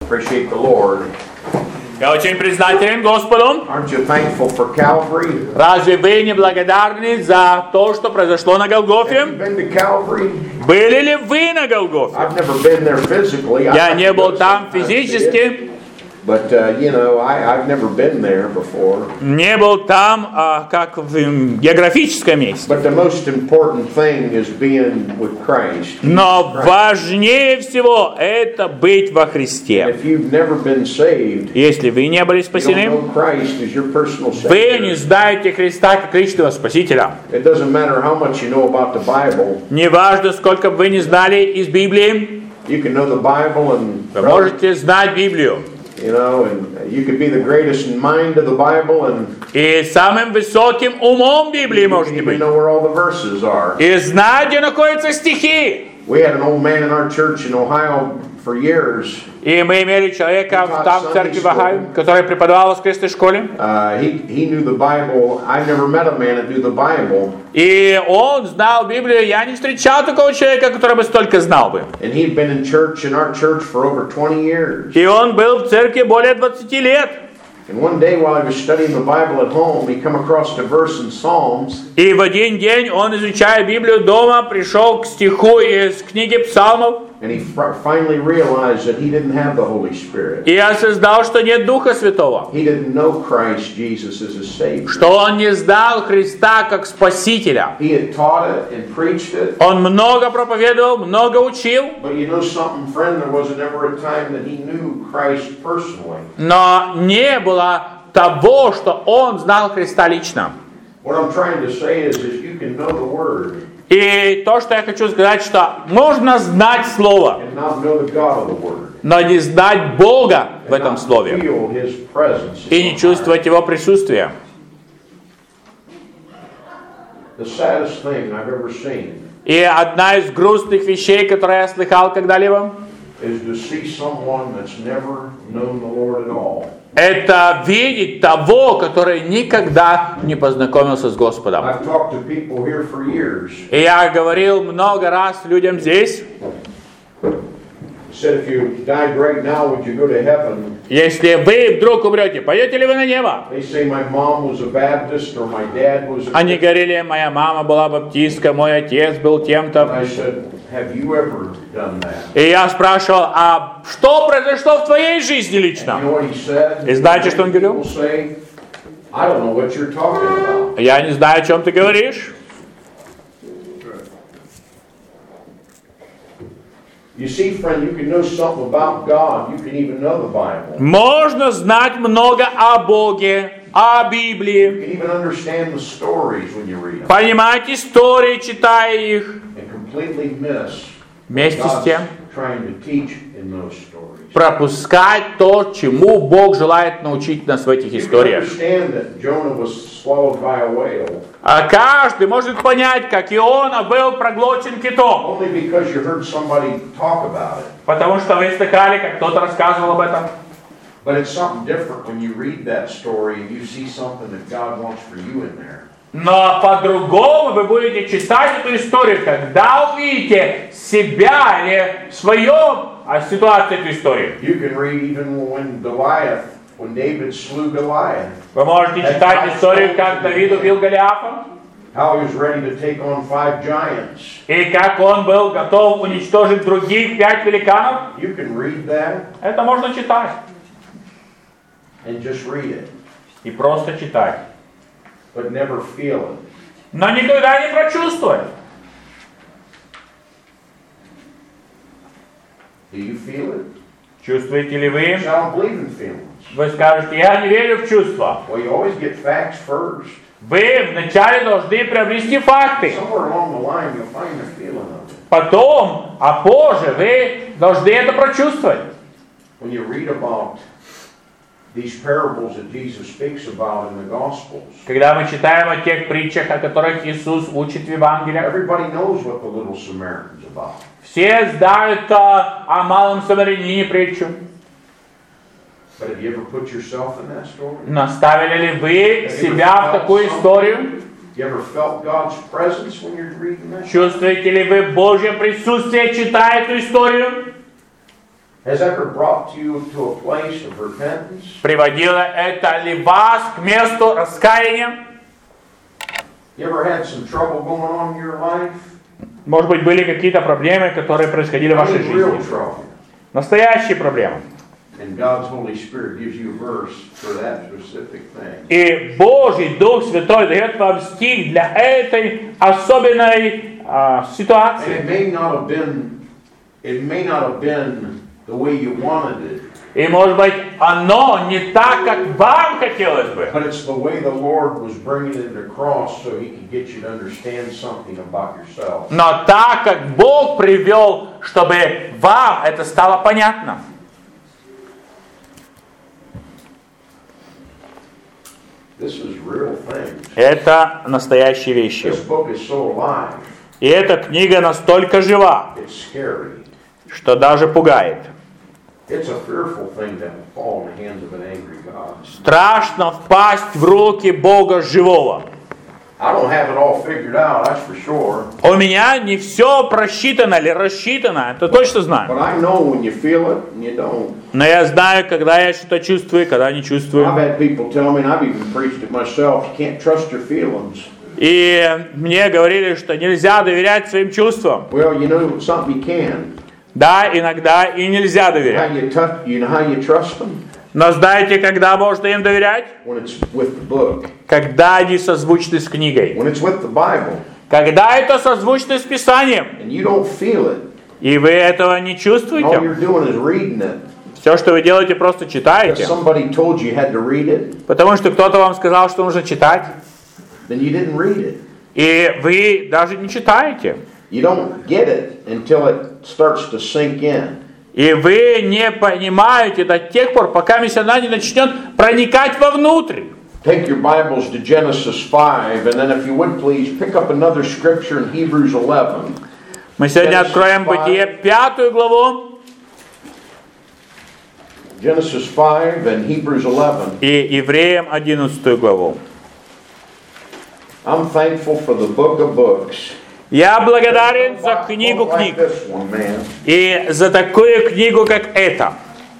Appreciate the Lord. Я очень признателен Господу. Aren't you thankful for Calvary? Разве вы не благодарны за то, что произошло на Have Голгофе? you been to Calvary? Были ли вы на Голгофе? I've never been there physically. Я не был там физически, But I've never been there before. не был там как в географическом месте. But the most important thing is being with Christ. Но важнее всего это быть во Христе. If you've never been saved, Если вы не были you don't спасены, know Christ as your personal вы не Savior. знаете Христа как личного Спасителя. It doesn't matter how much you know about the Bible. Неважно, сколько бы вы не знали из Библии, You can know the Bible and вы можете знать Библию. and you could be the greatest in mind of the Bible, and И самым высоким умом Библии you can можете even быть. know where all the verses are. И знать, где находятся стихи. We had an old man in our church in Ohio for years. И мы имели человека там в церкви в Ohio, который преподавал в воскресной школе. He knew the Bible. I never met a man that knew the Bible. И он знал Библию. Я не встречал такого человека, который бы столько знал бы. And he'd been in our church for over 20 years. И он был в церкви более 20 лет. And one day while he was studying the Bible at home, he come across a verse in Psalms. И в один день он, изучая Библию дома, пришел к стиху из книги Псалмов. And he finally realized that he didn't have the Holy Spirit. И осознал, что нет Духа Святого. He didn't know Christ Jesus as his Savior. Что он не знал Христа как Спасителя. He had taught it and preached it. Он много проповедовал, много учил. But you know something, friend, there wasn't ever a time that he knew Christ personally. Но не было того, что он знал Христа лично. What I'm trying to say is you can know the Word И то, что я хочу сказать, что можно знать Слово, and not know the God of the Word. но не знать Бога в And этом not Слове. feel His presence. И не чувствовать Его присутствия. The saddest thing I've ever seen И одна из грустных вещей, которые я слыхал когда-либо, is to see someone that's never known the Lord at all. это видеть того, который никогда не познакомился с Господом. I've talked to people here for years. И я говорил много раз людям здесь, Said if you died right now, would you go to heaven? если вы вдруг умрете, пойдете ли вы на небо? They say my mom was a Baptist or my dad was a Они говорили, моя мама была баптистка, мой отец был And тем-то. I said, have you ever done that? И я спрашивал, а что произошло в твоей жизни You лично? know what he said? И знаете, что он говорил? People say, I don't know what you're talking about. Я не знаю, о чем ты говоришь. You see, friend, you can know something about God. You can even know the Bible. Можно знать много о Боге, о You Библии, can even understand the stories when you read them. понимать истории, читая их, And completely miss вместе с God's тем trying to teach in those stories. пропускать то, чему Бог желает научить нас в этих You can историях. understand that Jonah was swallowed by a whale А каждый может понять, как Иона был проглочен китом. only because you heard somebody talk about it. Потому что вы слыхали, как кто-то рассказывал об этом. But it's something different when you read that story and you see something that God wants for you in there. Но по-другому вы будете читать эту историю, когда увидите себя или свою ситуацию эту историю. You can read even when David slew Goliath, Вы можете читать историю, как Давид убил Голиафа, how he was ready to take on 5 giants. и как он был готов уничтожить других 5 великанов. You can read that Это можно читать. and just read it, И просто читать. but never feel it. Но никогда не прочувствовать. Do you feel it? Чувствуете ли вы? I don't believe in feelings. Вы скажете, я не верю в чувства. Well, you always get facts first. Вы вначале должны приобрести факты. Somewhere along the line, you'll find the feeling of it. Потом, а позже вы должны это прочувствовать. When you read about these parables that Jesus speaks about in the Gospels, Когда мы читаем о тех притчах, о которых Иисус учит в Евангелиях, everybody knows what the little Samaritan's about. все знают о малом самарянине притчу. But have you ever put yourself in that story? Но ставили ли вы себя в такую историю? You ever felt God's presence when you're reading that? Чувствуете ли вы Божье присутствие, читая эту историю? has ever brought you to a place of repentance? Приводило это ли вас к месту раскаяния? You ever had some trouble going on in your life? Может быть, были какие-то проблемы, которые происходили в I вашей mean, real жизни? trouble. Настоящие проблемы. And God's Holy Spirit gives you a verse for that specific thing. И Божий Дух Святой дает вам стих для этой особенной And ситуации. it may not have been the way you wanted it, И, может быть, оно не так, как вам хотелось бы. but it's the way the Lord was bringing it across so He could get you to understand something about yourself. Но так, как Бог привел, чтобы вам это стало понятно. This is real things. Это настоящие вещи. This book is so alive, И эта книга настолько жива, it's scary. что даже пугает. It's a fearful thing that will fall in the hands of an angry God. Страшно впасть в руки Бога живого. I don't have it all figured out, that's for sure. У меня не все просчитано или рассчитано, это точно знаю. But I know when you feel it and you don't. Но я знаю, когда я что-то чувствую, когда не чувствую. I've had people tell me, and I've even preached it myself, you can't trust your feelings. И мне говорили, что нельзя доверять своим чувствам. Well, you know something you can. Да, иногда и нельзя доверять. You know how you trust them? Но знаете, когда можно им доверять? When it's with the book. Когда они созвучны с книгой. When it's with the Bible. Когда это созвучно с Писанием. And you don't feel it. И вы этого не All чувствуете. you're doing is reading it. Все, что вы делаете, просто Because читаете. somebody told you you had to read it, Потому что кто-то вам сказал, что нужно читать. then you didn't read it. И вы даже не читаете. You don't get it until it starts to sink in. И вы не понимаете до тех пор, пока она не начнет проникать вовнутрь. Take your Bibles to Genesis 5, and then if you would please, pick up another scripture in Hebrews 11. Мы сегодня откроем Бытие 5 главу Genesis 5 and Hebrews 11. и Евреям 11 главу. I'm thankful for the book of books. Я благодарен за книгу Like книг this one, man. и за такую книгу, как эта.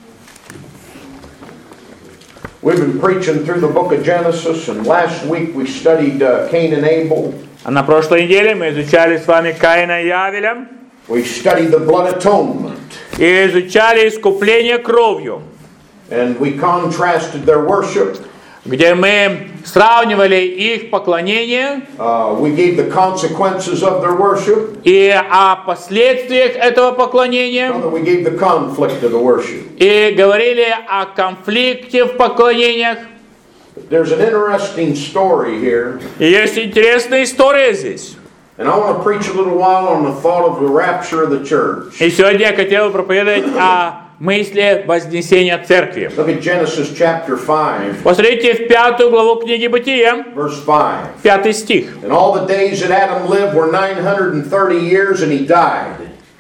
We've been preaching through the book of Genesis, and last week we studied Cain and Abel. А на прошлой неделе мы изучали с вами Каина и Авеля We studied the blood atonement, и изучали искупление кровью, and we contrasted their worship. где мы сравнивали их поклонение We gave the consequences of their worship. и о последствиях этого поклонения, We gave the conflict of the worship. и говорили о конфликте в поклонениях. There's an interesting story here, И есть интересная история здесь. and I want to preach a little while on the thought of the rapture of the church. И сегодня я хотел проповедовать о мысли вознесения церкви. Look at Genesis chapter 5, Посмотрите в 5 главу книги Бытия, verse 5. 5 стих. And all the days that Adam lived were 930 years, and he died.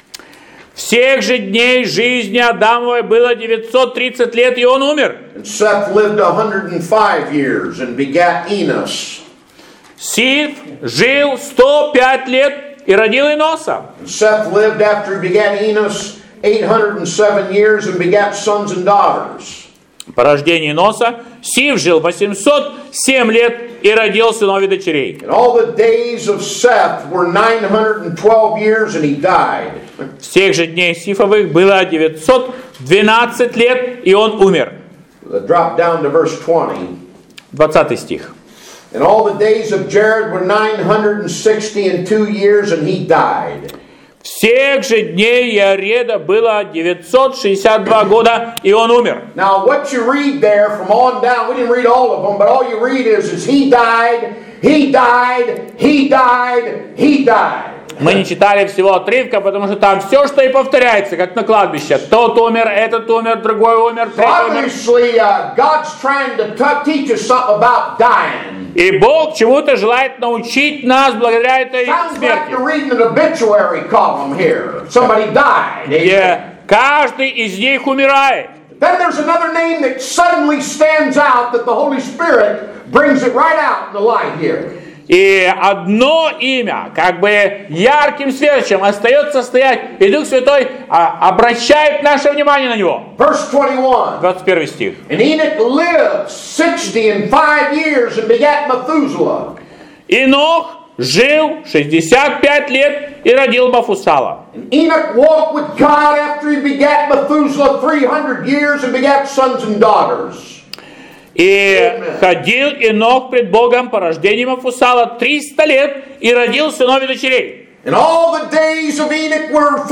Всех же дней жизни Адамовой было 930 лет, и он умер. And Seth lived 105 years and begat Enos. Сиф жил 105 лет и родил Иноса. And Seth lived after he begat Enos 807 years and begat sons and daughters. По рождении Иноса Сиф жил 807 лет и родил сынов и дочерей. And all the days of Seth were 912 years, and he died. Всех же дней Сифовых было 912 лет, и он умер. Drop down to verse 20. 20 стих. And all the days of Jared were 962 years, and he died. Всех же дней Яреда было 962 года, и он умер. Now, what you read there from on down, we didn't read all of them, but all you read is he died, he died, he died, he died. Мы не читали всего отрывка, потому что там все, что и повторяется, как на кладбище. Тот умер, этот умер, другой умер, So третий умер. obviously, God's trying to teach us something about dying. И Бог чему-то желает научить нас благодаря этой Sounds like смерти. you're reading an obituary column here. Somebody died. Где каждый из них умирает. Then there's another name that suddenly stands out that the Holy Spirit brings it right out in the light here. И одно имя, как бы ярким светочем, остается стоять, и Дух Святой обращает наше внимание на него. Verse 21. 21 стих. And Enoch lived 65 years and begat Methuselah. Инох жил 65 лет и родил Мафусала. And Enoch walked with God after he begat Methuselah 300 years and begat sons and daughters. И ходил Инох пред Богом по рождению Мафусала 300 лет и родил сынов и дочерей. And all the days of Enoch were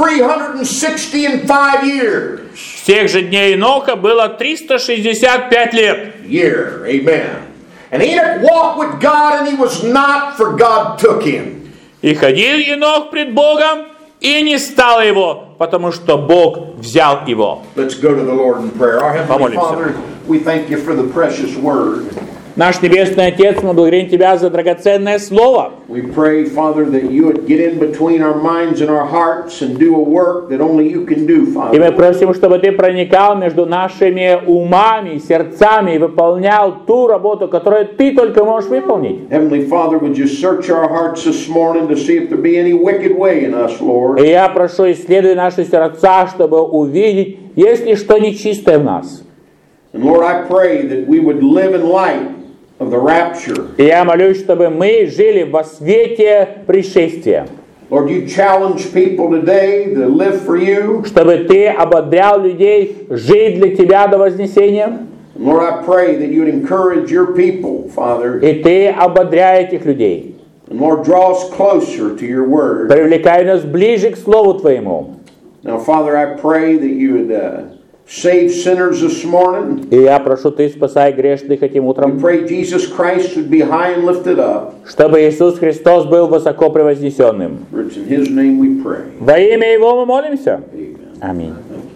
365 years. Всех же дней Иноха было 365 лет. Year, amen. And Enoch walked with God, and he was not, for God took him. И ходил Инох пред Богом, и не стало его, потому что Бог взял его. Let's go to the Lord in prayer. Our Heavenly Помолимся. Father, we thank you for the precious word. Наш Небесный Отец, мы благодарим Тебя за драгоценное Слово. We pray, Father, that you would get in between our minds and our hearts and do a work that only you can do, И мы Father. просим, чтобы Ты проникал между нашими умами, сердцами и выполнял ту работу, которую Ты только можешь выполнить. Heavenly Father, would you search our hearts this morning to see if there be any wicked way in us, Lord? И я прошу, исследуй наши сердца, чтобы увидеть, есть ли что нечистое в нас. And Lord, I pray that we would live in light of the rapture. И я молюсь, чтобы мы жили во свете пришествия. Lord, you challenge people today to live for you. Чтобы Ты ободрял людей жить для Тебя до вознесения. And Lord, I pray that you would encourage your people, Father. И Ты ободряй этих людей. And Lord, draw us closer to your word. Привлекай нас ближе к Слову Твоему. Now, Father, I pray that you would save sinners this morning. И я прошу, Ты спасай грешных этим We утром, pray Jesus Christ would be high and lifted up. чтобы Иисус Христос был высоко превознесенным. For it's in his name we pray. Во имя Его мы молимся. Amen. Аминь.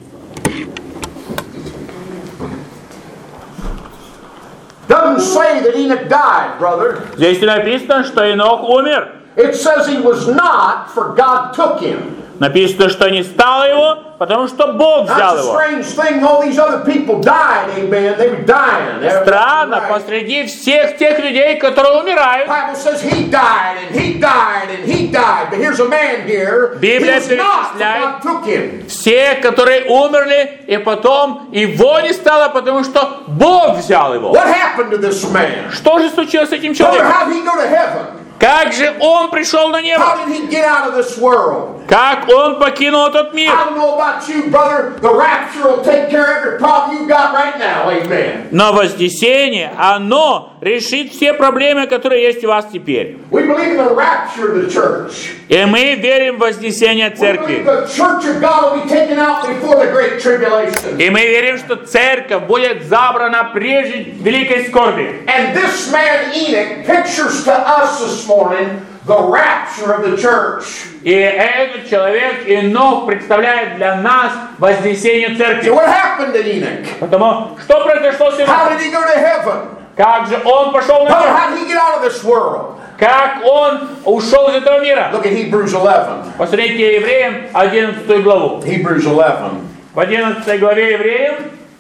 Doesn't say that Enoch died, brother. Здесь не написано, что Инох умер. It says he was not, for God took him. Написано, что не стало его, потому что Бог взял That's a его. strange thing. All these other people died, amen. They were dying. Странно, Right. посреди всех тех людей, которые умирают, The Bible says he died and he died and he died. But here's a man here. He Библия was not, for перечисляет God took him. все, которые умерли, и потом его не стало, потому что Бог взял его. What happened to this man? Что же случилось с этим Brother, человеком? how did he go to heaven? Как же он пришел на небо? How did he get out of this world? Как он покинул этот мир? I don't know about you, brother. The rapture will take care of every problem you got right now. Amen. Но вознесение, оно решит все проблемы, которые есть у вас теперь. We believe in the rapture of the church. И мы верим в вознесение We believe церкви. the church of God will be taken out before the great tribulation. И мы верим, что церковь будет забрана прежде великой скорби. And this man Enoch pictures to us this morning the rapture of the church. И этот человек, Инох, представляет для нас вознесение So церкви. what happened to Enoch? Потому что произошло с How Инохом? did he go to heaven? Как же он пошел на Brother, небо? how did he get out of this world? Как он ушел из этого мира? Look at Hebrews 11. Посмотрите Евреям 11 главу. Hebrews 11. В 11 главе Евреям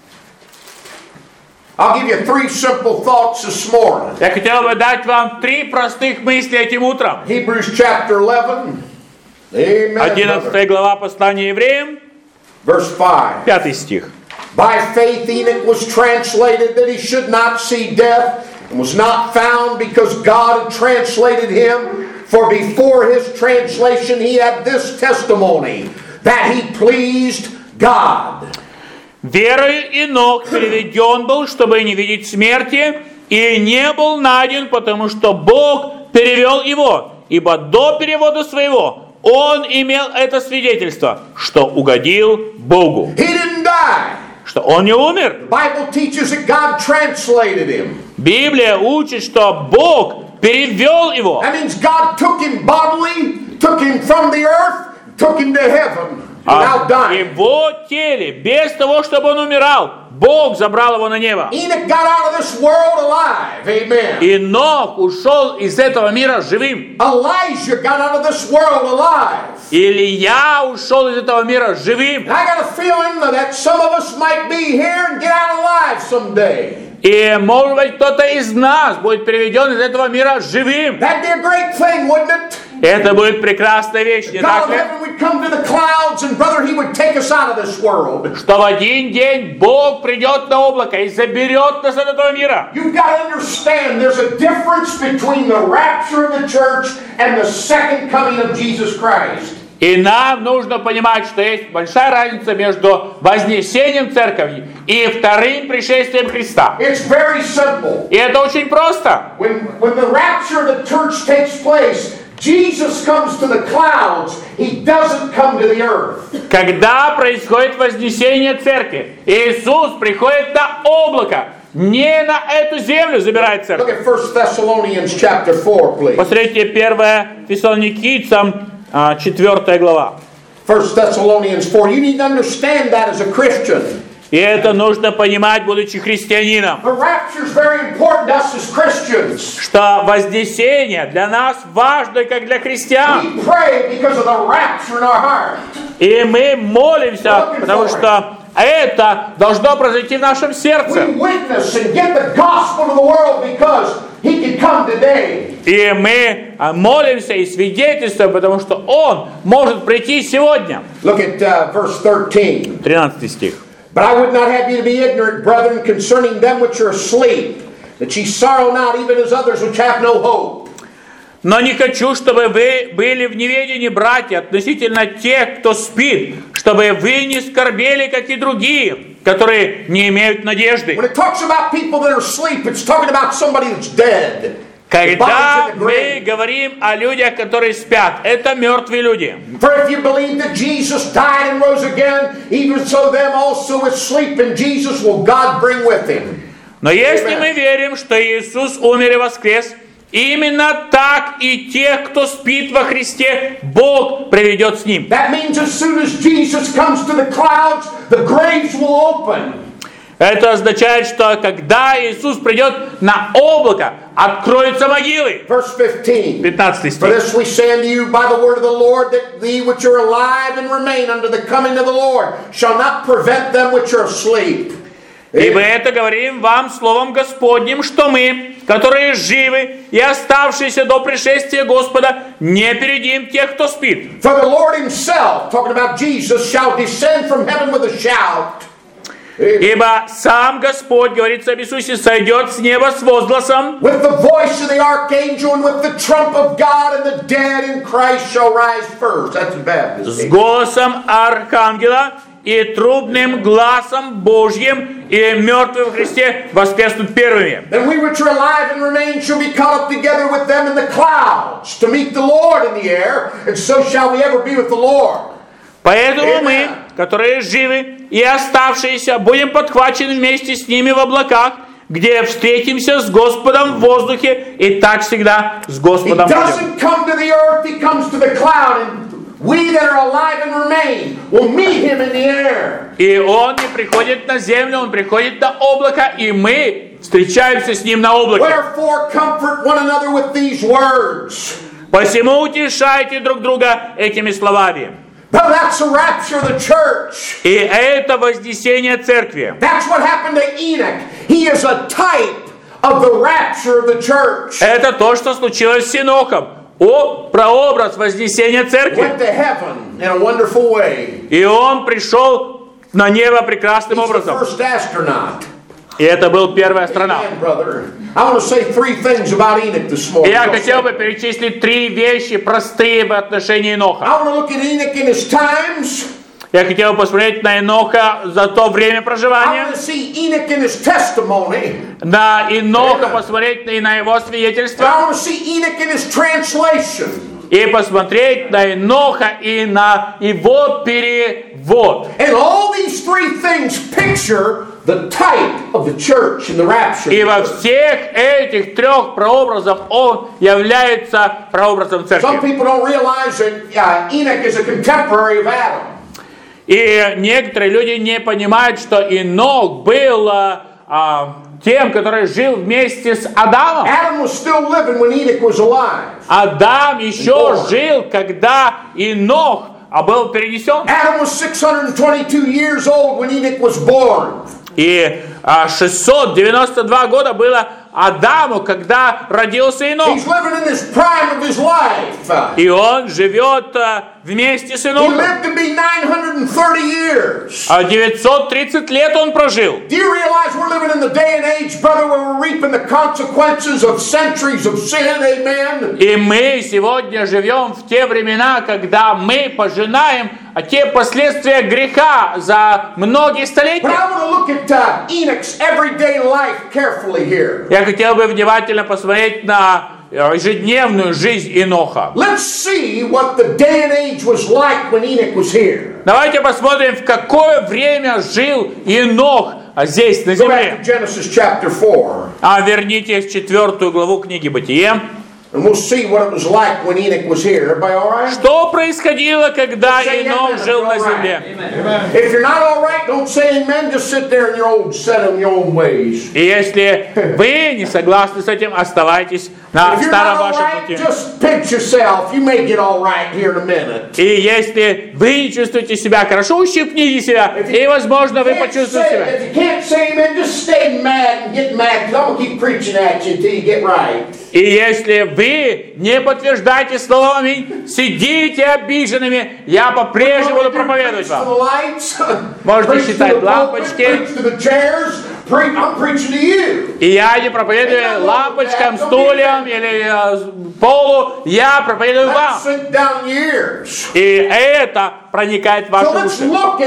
I'll give you 3 simple thoughts this morning. я хотел бы дать вам 3 простых мысли этим утром. Hebrews chapter 11. Amen. 11 brother. глава послания Евреям, Verse 5. 5 стих. By faith Enoch was translated that he should not see death, and was not found because God had translated him. For before his translation he had this testimony, that he pleased God. Верою Инох переведен был, чтобы не видеть смерти, и не был найден, потому что Бог перевел его, ибо до перевода своего он имел это свидетельство, что угодил Богу, He didn't die. что он не умер. The Bible teaches that God translated him. Библия учит, что Бог перевел его. That means God took him bodily, took him from the earth, took him to heaven without В dying. его теле, без того, чтобы он умирал, Бог забрал его на небо. Enoch got out of this world alive. Amen. Инох ушел из этого мира живым. Elijah got out of this world alive. Илья ушел из этого мира живым. And I got a feeling that some of us might be here and get out alive someday. И, может быть, кто-то из нас будет переведен из этого мира живым. That'd be a great thing, wouldn't it? Это будет прекрасная вещь, не God так of ли? heaven would come to the clouds, and brother, He would take us out of this world. Что в один день Бог придет на облако и заберет нас от этого мира. You've got to understand there's a difference between the rapture of the church and the second coming of Jesus Christ. И нам нужно понимать, что есть большая разница между вознесением церкви и вторым пришествием Христа. It's very simple. И это очень просто. When the rapture of the church takes place, Jesus comes to the clouds. He doesn't come to the earth. Когда происходит вознесение церкви, Иисус приходит на облако, не на эту землю забирает Look церковь. at 1 Thessalonians chapter 4, please. Посмотрите 1 Фессалоникийцам, 4 глава. 1 Thessalonians 4. You need to understand that as a Christian. И это нужно понимать, будучи христианином, The rapture is very important to us as Christians. что вознесение для нас важно, как для христиан. We pray because of the rapture in our heart. И мы молимся, потому что это должно произойти в нашем сердце. We witness and get the gospel to the world because He can come today. И мы молимся и свидетельствуем, потому что Он может прийти сегодня. Look at verse 13. 13 стих. But I would not have you to be ignorant, brethren, concerning them which are asleep, that ye sorrow not, even as others which have no hope. Но не хочу, чтобы вы были в неведении, братья, относительно тех, кто спит, чтобы вы не скорбели, как и другие, которые не имеют надежды. When it talks about people that are asleep, it's talking about somebody that's dead. Когда мы говорим о людях, которые спят, это мертвые люди. For if you believe that Jesus died and rose again, even so them also which sleep in Jesus will God bring with Him. Но если мы верим, что Иисус умер и воскрес, именно так и тех, кто спит во Христе, Бог приведет с Ним. That means as soon as Jesus comes to the clouds, the graves will open. Это означает, что когда Иисус придет на облако, откроются могилы. Verse 15. 15 For стих. this we say unto you by the word of the Lord, that they which are alive and remain unto the coming of the Lord shall not prevent them which are asleep. Ибо это говорим вам словом Господним, что мы, которые живы и оставшиеся до пришествия Господа, не передим тех, кто спит. For the Lord Himself, talking about Jesus, shall descend from heaven with a shout. Ибо сам Господь, говорится об Иисусе, сойдет с неба с возгласом, With the voice of the archangel and with the trump of God, and the dead in Christ shall rise first. That's the Baptist. с голосом архангела и трубным гласом Божьим, и мертвые в Христе воскреснут первыми. Then we which are alive and remain shall be caught up together with them in the clouds to meet the Lord in the air, and so shall we ever be with the Lord. Поэтому мы, которые живы и оставшиеся, будем подхвачены вместе с ними в облаках, где встретимся с Господом в воздухе, и так всегда с He Господом будем. doesn't come to the earth, He comes to the cloud, and we that are alive and remain will meet Him in the air. И Он не приходит на землю, Он приходит на облако, и мы встречаемся с Ним на облаке. Wherefore comfort one another with these words. Посему утешайте друг друга этими словами. Now that's the rapture of the church. И это вознесение церкви. That's what happened to Enoch. He is a type of the rapture of the church. Это то, что случилось с Енохом. Прообраз вознесения церкви. Went to heaven in a wonderful way. И он пришел на небо прекрасным He's the образом. first astronaut. И это был первый астронавт. Amen, brother. I want to say three things about Enoch this И morning. я хотел бы перечислить 3 вещи простые в отношении Еноха. I want to look at Enoch in his times. Я хотел бы посмотреть на Еноха за то время I проживания, want to see Enoch in his testimony. на Еноха посмотреть и на его And свидетельство, I want to see Enoch in his translation. и посмотреть на Еноха и на его перевод. And all these three things picture the type of the church in the rapture. И во всех этих 3 прообразах он является прообразом Some церкви. people don't realize that Enoch is a contemporary of Adam. И некоторые люди не понимают, что Енох был тем, который жил вместе с Адамом. Adam was still living when Enoch was alive. Адам еще жил, когда Енох был перенесен. Adam was 622 years old when Enoch was born. И 692 года было Адаму, когда родился Енох. He's living in his prime of his life. И он живет вместе с He Енохом. lived to be 930 years. 930 лет он прожил. Do you realize we're living in the day and age, brother, where we're reaping the consequences of centuries of sin? Amen. И мы сегодня живем в те времена, когда мы пожинаем те последствия греха за многие But столетия. I want to look at Enoch's everyday life carefully here. Я хотел бы внимательно посмотреть на ежедневную жизнь Еноха. Let's see what the day and age was like when Enoch was here. Давайте посмотрим, в какое время жил Енох здесь, на Go back земле. to Genesis chapter 4. Вернитесь в 4 главу книги Бытие. And we'll see what it was like when Enoch was here. Everybody all right? Что происходило, когда Енох жил на земле? If you're not all right, don't say amen. Just sit there in your old set in your own ways. И если вы не согласны с этим, оставайтесь на If you're старом not all вашем right, пути. just pinch yourself. You may get all right here in a minute. И если вы не чувствуете себя хорошо, ущипните себя, и, возможно, вы почувствуете себя. If you can't say amen, just stay mad and get mad, because I'm going to keep preaching at you until you get right. И если вы не подтверждаете слово «Аминь», сидите обиженными, я по-прежнему буду проповедовать вам. Можно считать лампочки. И я не проповедую лампочкам, стульям или полу, я проповедую вам. И это проникает в ваши уши.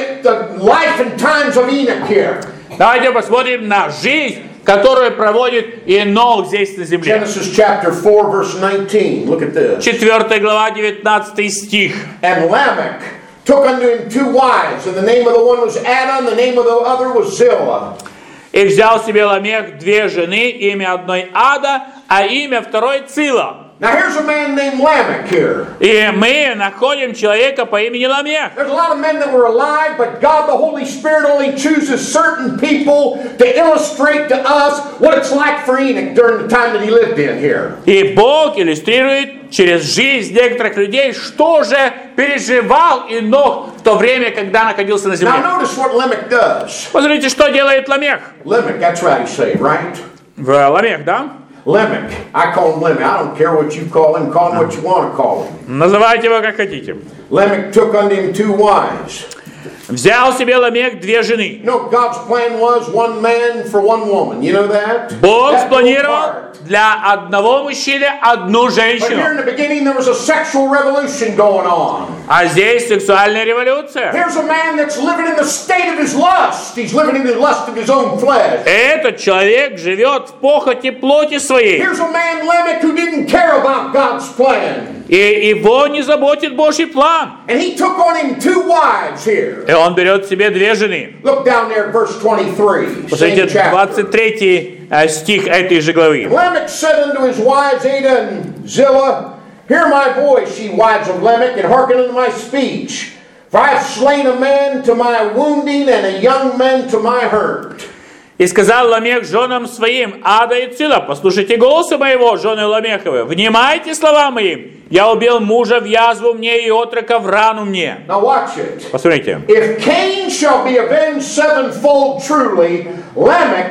Давайте посмотрим на жизнь, которую проводит Енох здесь на земле. Genesis chapter 4, verse 19. Look at this. 4 глава, 19 стих. And Lamech took unto him 2 wives, and the name of the one was Ada, and the name of the other was Zillah. И взял себе Ламех 2 жены, имя одной Ада, а имя второй Цила. Now here's a man named Lamech here. И мы находим человека по имени Ламех. There's a lot of men that were alive, but God the Holy Spirit only chooses certain people to illustrate to us what it's like for Enoch during the time that he lived in here. И Бог иллюстрирует через жизнь некоторых людей, что же переживал Енох в то время, когда находился на земле. Now notice what Lamech does. Посмотрите, что делает Ламех. Lamech, that's right, you say, right? Ламех, да? Lamech. I call him Lamech. I don't care what you call him what you want to call him. Называйте его как хотите. Lamech took unto him 2 wives. Взял себе Ламех 2 жены. You know, God's plan was 1 man for 1 woman. You know that? Бог That спланировал для одного мужчины одну But here in женщину. the beginning there was a sexual revolution going on. А здесь сексуальная революция. Here's a man that's living in the state of his lust. He's living in the lust of his own flesh. Этот человек живет в похоти плоти своей. Here's a man, Lamech, who didn't care about God's plan. И его не заботит Божий план. And he took on him 2 wives here. И он берет себе 2 жены. Look down there at verse 23. Посмотрите, Same chapter. 23 стих этой же главы. Lamech said unto his wives, Ada and Zillah, Hear my voice, ye wives of Lamech, and hearken unto my speech. For I have slain a man to my wounding, and a young man to my hurt. И сказал Ламех женам своим, Ада и Цила, послушайте голоса моего, жены Ламеховы, внимайте словам моим. Я убил мужа в язву мне и отрока в рану мне. Now watch it. Посмотрите. If Cain shall be avenged 7-fold truly, Lamech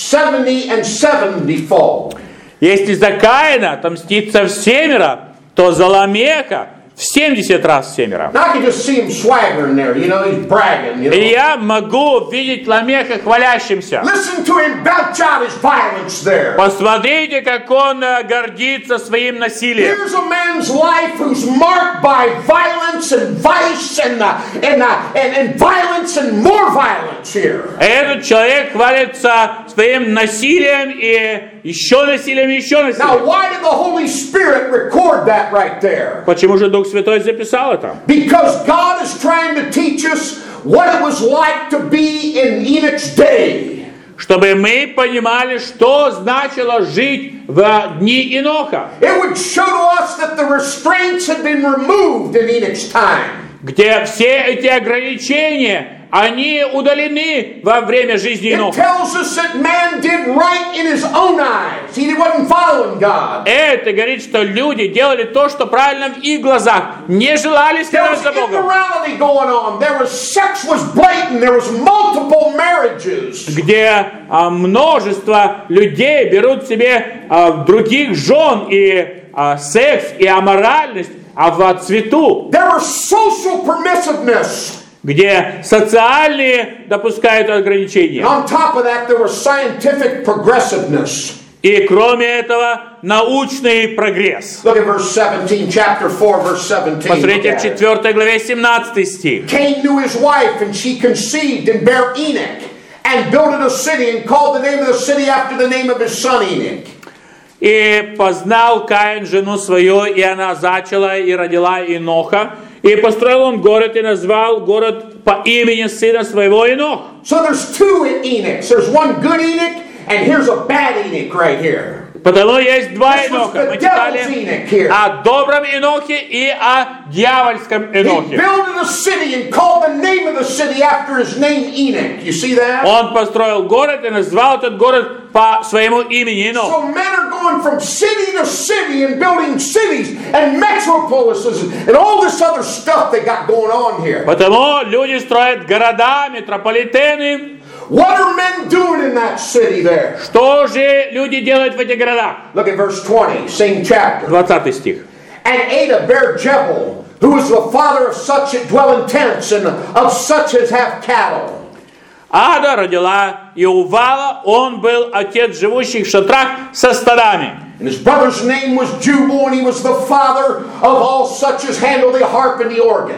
70 and 70-fold. Если за Каина отомстится в 7, то за Ламеха в 70 раз 7. Now I can just see him swaggering there, you know, he's bragging, you know. И я могу видеть Ламеха хвалящимся. Listen to him belch out his violence there. Посмотрите, как он гордится своим насилием. Here's a man's life who's marked by violence and vice and violence and more violence here. Этот человек хвалится своим насилием и еще насилием, и еще Now, насилием. why did the Holy Spirit record that right there? Почему же Дух Святой записал это? Because God is trying to teach us what it was like to be in Enoch's day. Чтобы мы понимали, что значило жить в дни Еноха, It would show to us that the restraints had been removed in Enoch's time. где все эти ограничения, они удалены во время жизни It Иноха. tells us that man did right in his own eyes. He wasn't following God. Это говорит, что люди делали то, что правильно в их глазах, не желали There следовать was за Богом. immorality going on. Sex was blatant. There was multiple marriages. Где множество людей берут себе других жен, и секс, и аморальность, в цвету, There was social permissiveness. где социальные допускают ограничения. On top of that, there was scientific progressiveness. И кроме этого, научный прогресс. Look at verse 17, chapter 4, verse 17. Посмотрите в 4 главе 17 стих. Cain knew his wife, and she conceived and bare Enoch, and built a city, and called the name of the city after the name of his son Enoch. И познал Каин жену свою, и она зачала и родила Иноха. И построил он город, и назвал город по имени сына своего Инох. So there's two Enochs. There's one good Enoch, and here's a bad Enoch right here. Потому есть два This was Иноха. the Мы devil's читали Enoch here. о добром Инохе и о дьявольском He Инохе. built a city and called the name of the city after his name Enoch. You see that? Он построил город и назвал этот город по своему имени Инох. So men are going from city to city and building cities and metropolises and all this other stuff they got going on here. Потому люди строят города, метрополитены. What are men doing in that city there? Что же люди делают в этих городах? Look at verse 20, same chapter. 20 стих. And Ada bare Jebel, who was the father of such that dwell in tents and of such as have cattle. Ада родила Иувала, он был отец живущих в шатрах со стадами. And his brother's name was Jubal, and he was the father of all such as handle the harp and the organ.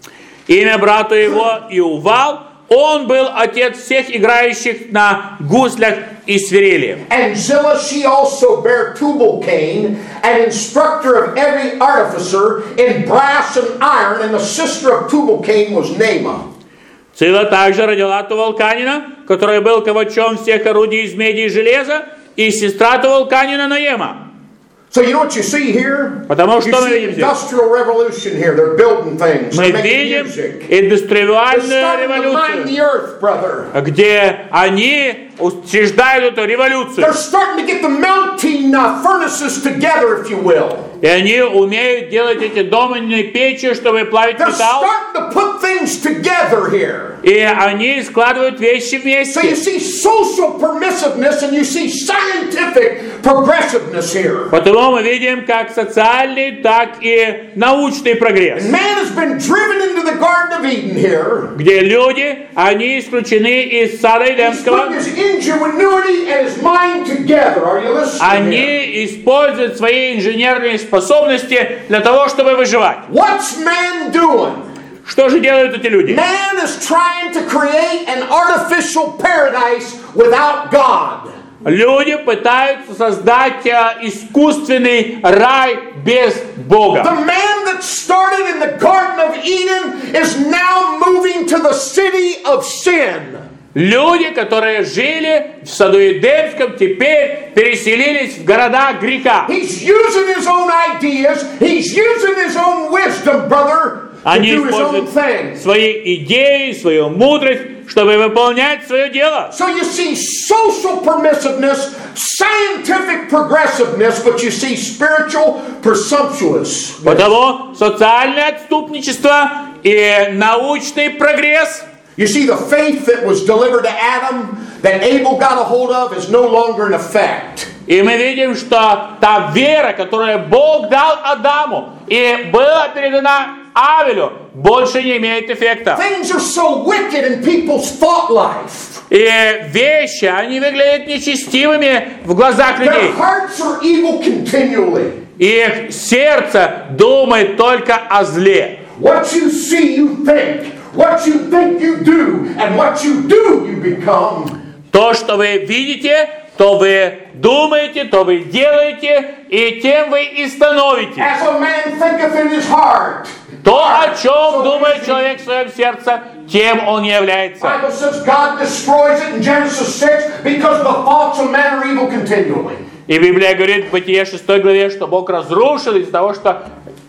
Имя брату его Иувал, он был отец всех играющих на гуслях и свирели. And Zillah, she also bare Tubal-Cain, an instructor of every artificer in brass and iron, and the sister of Tubal-Cain was Naamah. Цила также родила Тувалканина, который был ковачом всех орудий из меди и железа, и сестра Тувалканина Наема. So you know what you see here? Потому You что мы see видим здесь? industrial revolution here. They're building things. Мы They're making видим music. They're индустриальную starting to mine the революцию, earth, brother. где они учреждают эту революцию. They're starting to get the melting furnaces together, if you will. И они умеют делать эти доменные печи, чтобы плавить They're металл. starting to put things together here. И они складывают вещи So you вместе. see social permissiveness and you see scientific progressiveness here. Потому мы видим как социальный, так и научный прогресс. Man has been driven into the Garden of Eden here. Где люди, они исключены из сада He's Эдемского. putting his ingenuity and his mind together. Are you listening? here? Они используют свои инженерные способности для того, чтобы выживать. What's man doing? Что же делают эти люди? Man is trying to create an artificial paradise without God. Люди пытаются создать искусственный рай без Бога. The man that started in the Garden of Eden is now moving to the city of sin. Люди, которые жили в саду Эдемском, теперь переселились в города греха. He's using his own ideas. He's using his own wisdom, brother, to Они do his own используют thing. свои идеи, свою мудрость, чтобы выполнять свое дело. So you see social permissiveness, scientific progressiveness, but you see spiritual presumptuousness. Потому социальное отступничество и научный прогресс. You see, the faith that was delivered to Adam, that Abel got a hold of, is no longer in effect. И мы видим, что та вера, которую Бог дал Адаму и была передана Авелю, больше не имеет эффекта. Things are so wicked in people's thought life. И вещи, они выглядят нечестивыми в глазах Their людей. hearts are evil continually. Их сердце думает только о зле. What you see, you think. What you think, you do. And what you do, you become. То, что вы видите, то вы думаете, то вы делаете, и тем вы и становитесь. As a man thinketh in his heart. То, о чем думает человек в своем сердце, тем он является. The Bible says God destroys it in Genesis 6 because the thoughts of man are evil continually. И Библия говорит в Бытие 6 главе, что Бог разрушил из-за того, что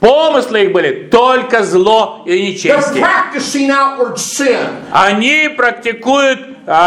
помыслы их были только зло и They're нечестие. practicing outward sin. Они практикуют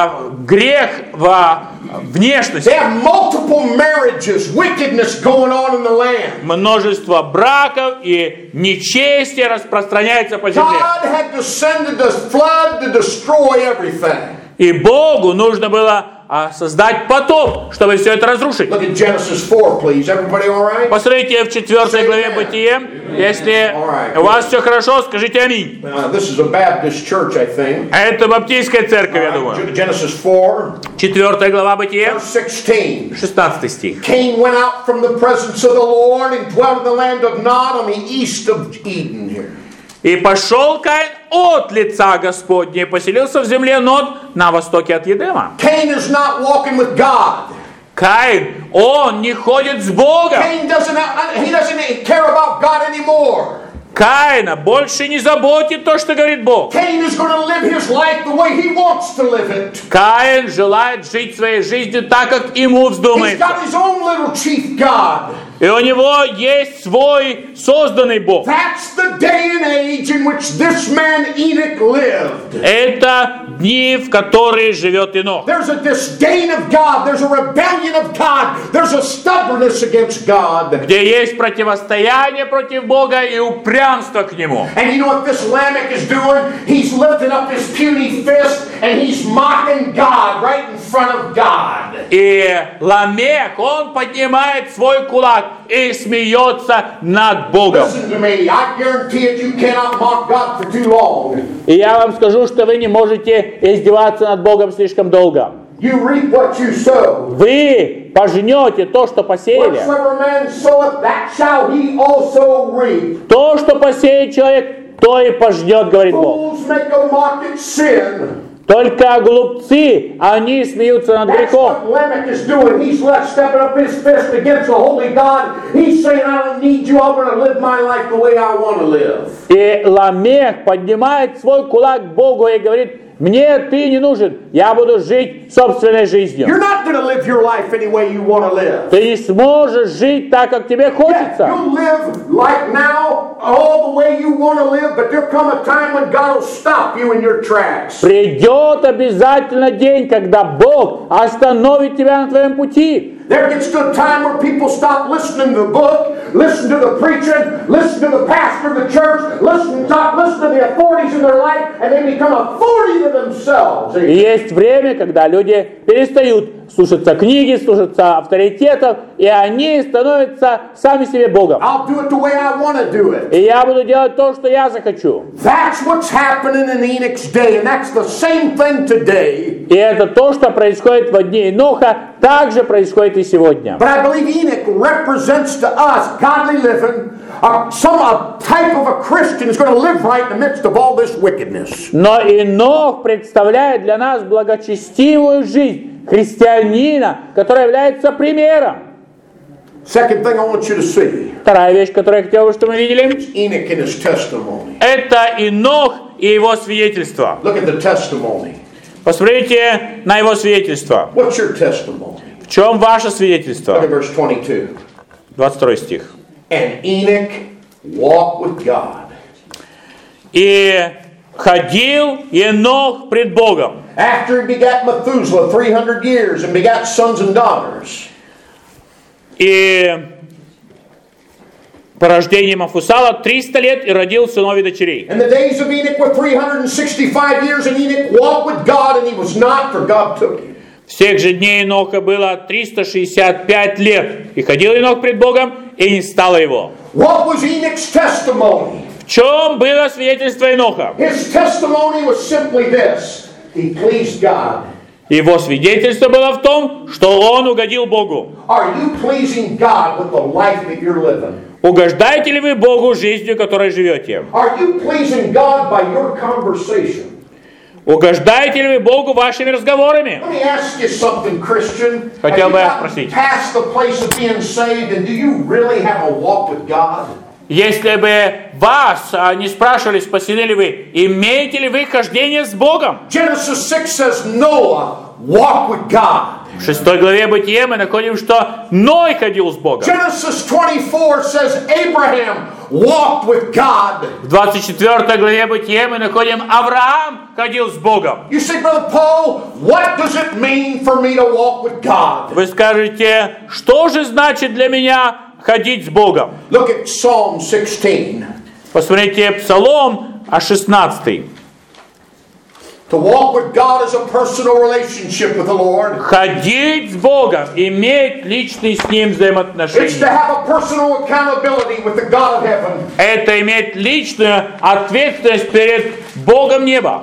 грех во внешности. They have multiple marriages, wickedness going on in the land. Множество браков и нечестие распространяется по земле. God had descended the flood to destroy everything. И Богу нужно было создать потоп, чтобы все это разрушить. Look at Genesis 4, please. Everybody all right? Посмотрите в 4 главе Бытие. Если у вас все хорошо, скажите аминь. This is a Baptist church, I think. Это баптистская церковь, я думаю. Genesis 4, 4 глава Бытие, verse 16. 16 стих. Cain went out from the presence of the Lord and dwelt in the land of Nod on the east of Eden here. И пошел Каин от лица Господня и поселился в земле Нод на востоке от Едема. Cain is not walking with God. Каин, он не ходит с Богом. Cain doesn't care about God anymore. Каина больше не заботит то, что говорит Бог. Cain is going to live his life the way he wants to live it. Каин желает жить своей жизнью так, как ему He's вздумается. got his own little chief God. И у него есть свой созданный Бог. That's the day and age in which this man Enoch lived. Это дни, в которые живет Енох. There's a disdain of God. There's a rebellion of God. There's a stubbornness against God. Где есть противостояние против Бога и упрямство к Нему. And you know what this Lamech is doing? He's lifting up his puny fist and he's mocking God right in front of God. И Ламех, он поднимает свой кулак и смеется над Богом. Listen to me. I guarantee it, you cannot mock God for too long. И я вам скажу, что вы не можете издеваться над Богом слишком долго. You reap what you sow. Вы пожнете то, что посеяли. Whatsoever man soweth, that shall he also reap. То, что посеет человек, то и пожнет, говорит Бог. Fools make a mock at sin. Только глупцы, они смеются над That's грехом. what Lamech is doing. He's left stepping up his fist against the holy God. He's saying, I don't need you. I'm going to live my life the way I want to live. И Ламех поднимает свой кулак к Богу и говорит: мне ты не нужен, я буду жить собственной жизнью. You're not going to live your life any way you want to live. Ты не сможешь жить так, как тебе Yeah, хочется. you'll live like now all the way you want to live, but there'll come a time when God will stop you in your tracks. Придет обязательно день, когда Бог остановит тебя на твоем пути. There gets to a time where people stop listening to the book, listen to the preaching, listen to the pastor of the church, listen to the authorities in their life, and they become authority to themselves. И есть время, когда люди перестают слушаться книги, слушаться авторитетов, и они становятся сами себе Богом. I'll do it the way I want to do it. И я буду делать то, что я захочу. That's what's happening in Enoch's day, and that's the same thing today. И это то, что происходит в дни Еноха, также происходит и сегодня. But I believe Enoch represents to us godly living. A type of a Christian is going to live right in the midst of all this wickedness. Но Енох представляет для нас благочестивую жизнь христианина, который является примером. Second thing I want you to see, Вторая вещь, которую я хотел бы, чтобы мы видели, Enoch and his testimony. это Енох и его свидетельство. Look at the testimony. Посмотрите на его свидетельство. What's your testimony? В чем ваше Look at свидетельство? verse 22. 22 стих. And Enoch walked with God. И ходил Енох пред Богом. After he begat Methuselah 300 years and begat sons and daughters. И по рождению Мафусала 300 лет и родил сынов и дочерей. And the days of Enoch were 365 years, and Enoch walked with God, and he was not, for God took him. Всех же дней Еноха было 365 лет. И ходил Енох пред Богом, и не стало его. What was Enoch's testimony? В чем было свидетельство Еноха? His testimony was simply this: he pleased God. Его свидетельство было в том, что он угодил Богу. Are you pleasing God with the life that you're living? Угождаете ли вы Богу жизнью, которой живете? Are you pleasing God by your conversation? Угождаете ли вы Богу вашими разговорами? Let me ask you something, Christian. Have Хотел you бы я gotten спросить. past the place of being saved, and do you really have a walk with God? Если бы вас не спрашивали, спасены ли вы, имеете ли вы хождение с Богом? Genesis 6 says Noah walked with God. В 6 главе Бытия мы находим, что Ной ходил с Богом. Genesis 24 says Abraham walked with God. В 24 главе Бытия мы находим, Авраам ходил с Богом. You say, Brother Paul, what does it mean for me to walk with God? Вы скажете, что же значит для меня ходить с Богом? Look at Psalm 16. Посмотрите Псалом 16. To walk with God is a personal relationship with the Lord. Ходить с Богом, иметь личный с Ним It's to взаимоотношения. have a personal accountability with the God of heaven. Это иметь личную ответственность перед Богом неба.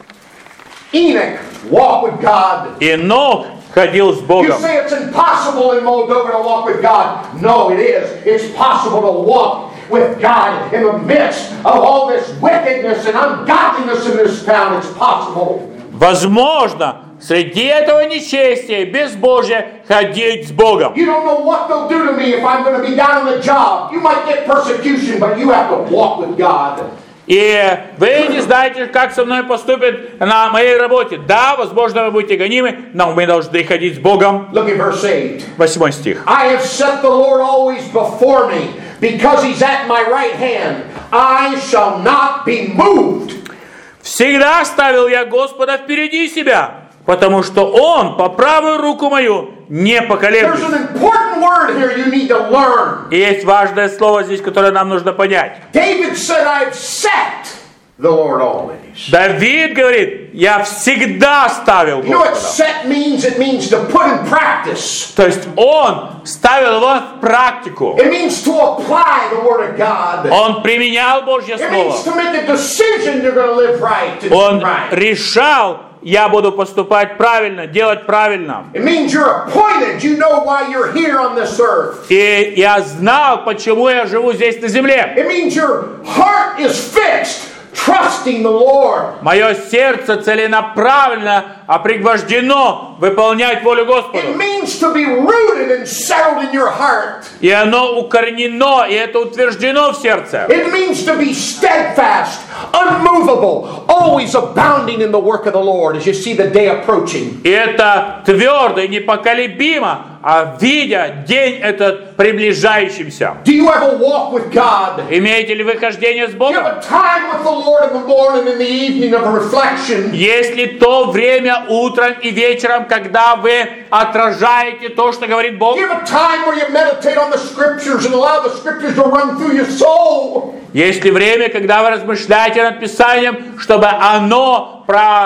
Enoch walked with God. Енох ходил с You Богом. say it's impossible in Moldova to walk with God. No, it is. It's possible to walk with God in the midst of all this wickedness and ungodliness in this town. It's possible. Возможно, среди этого нечестия, безбожия, ходить с Богом. You don't know what they'll do to me if I'm going to be down on the job. You might get persecution, but you have to walk with God. И вы не знаете, как со мной поступят на моей работе. Да, возможно, вы будете гонимы, но мы должны ходить с Богом. Look at verse 8. 8 стих. I have set the Lord always before me, because he's at my right hand. I shall not be moved. «Всегда ставил я Господа впереди себя, потому что Он по правую руку мою не There's поколеблется». an important word here you need to learn. И есть важное слово здесь, которое нам нужно понять. David said, I've set the Lord always. Давид говорит, я всегда ставил You know what Господа. set means? It means to put in practice. То есть он ставил его в практику. It means to apply the Word of God. Он применял Божье It Слово. means to make a decision you're going to live right. To do Он right. решал, я буду поступать правильно, делать правильно. It means you're appointed. You know why you're here on this earth. И я знал, почему я живу здесь на земле. It means your heart is fixed, trusting the Lord. Мое сердце целенаправленно пригвождено выполнять волю It Господа. means to be rooted and settled in your heart. И оно укоренено, и это утверждено в сердце. It means to be steadfast, unmovable, always abounding in the work of the Lord as you see the day approaching. И это твердо и непоколебимо, видя день этот приближающимся. Do you ever walk with God? Имеете ли вы хождение с Do you have Богом? a time with the Lord in the morning and the evening of reflection? Есть ли то время утром и вечером, когда вы отражаете то, что говорит Do Бог? you have a time where you meditate on the Scriptures and allow the Scriptures to run through your soul? Есть ли время, когда вы размышляете над Писанием, чтобы оно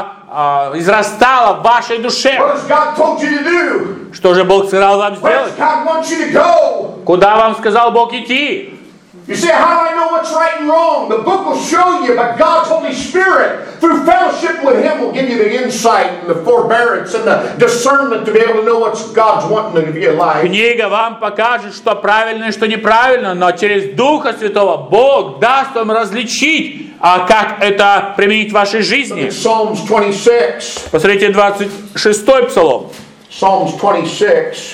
израстало в вашей душе? What has God told you to do? Что же Бог сказал вам Where сделать? does God want you to go? Куда вам сказал Бог идти? You say, how do I know what's right and wrong? The book will show you, but God's Holy Spirit, through fellowship with Him, will give you the insight and the forbearance and the discernment to be able to know what God's wanting of your life. Книга вам покажет, что правильно и что неправильно, но через Духа Святого Бог даст вам различить, как это применить в вашей жизни. Psalms 26. Посмотрите 26-й Псалом. Psalms 26.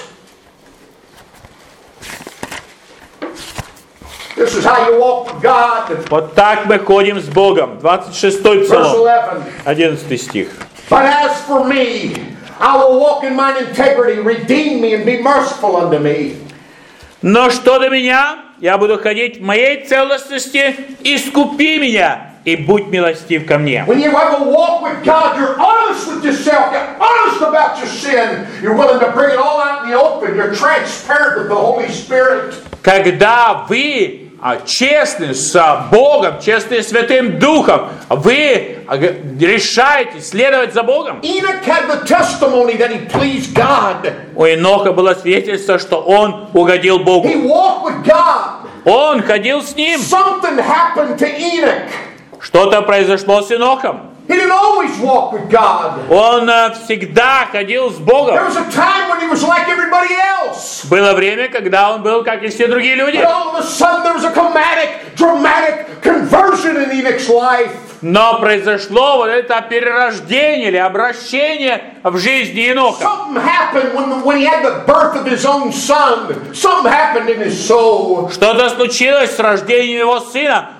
This is how you walk with God. Вот так мы ходим с Богом. 26-й Verse Псалом, 11. 11 стих. But as for me, I will walk in mine integrity, redeem me and be merciful unto me. Но что до меня, я буду ходить в моей целостности, искупи меня и будь милостив ко мне. When you ever walk with God, you're honest with yourself. You're honest about your sin. You're willing to bring it all out in the open. You're transparent with the Holy Spirit. Когда вы честны с Богом, честны с Святым Духом, вы решаете следовать за Богом. Enoch had the testimony that he pleased God. У Еноха было свидетельство, что он угодил Богу. He walked with God. Он ходил с Ним. Something happened to Enoch. Что-то произошло с Енохом. He didn't always walk with God. Он всегда ходил с There Богом. was a time when he was like everybody else. Было время, когда он был, как и все другие люди. But all of a sudden there was a dramatic conversion in Enoch's life. Но произошло вот это перерождение или обращение в жизни Еноха. Something happened when he had the birth of his own son. Something happened in his soul. Что-то случилось с рождением его сына.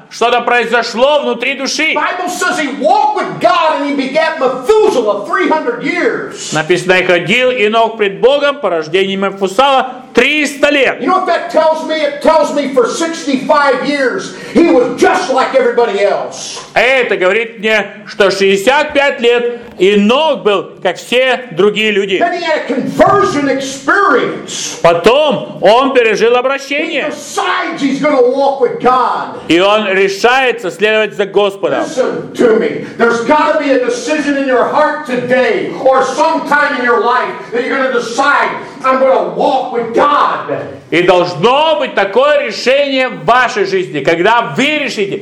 что-то произошло внутри души. Bible says he walked with God and he begat Methuselah 300 years. Написано, и ходил Енох пред Богом по рождению Мафусала 300 лет. You know what that tells me? It tells me for 65 years he was just like everybody else. Это говорит мне, что 65 лет Енох был, как все другие люди. Then he had a conversion experience. Потом он пережил He обращение. decides he's going to walk with God. И он решается следовать за Господом. Listen to me. There's got to be a decision in your heart today or sometime in your life that you're going to decide, I'm going to walk with God. И должно быть такое решение в вашей жизни, когда вы решите,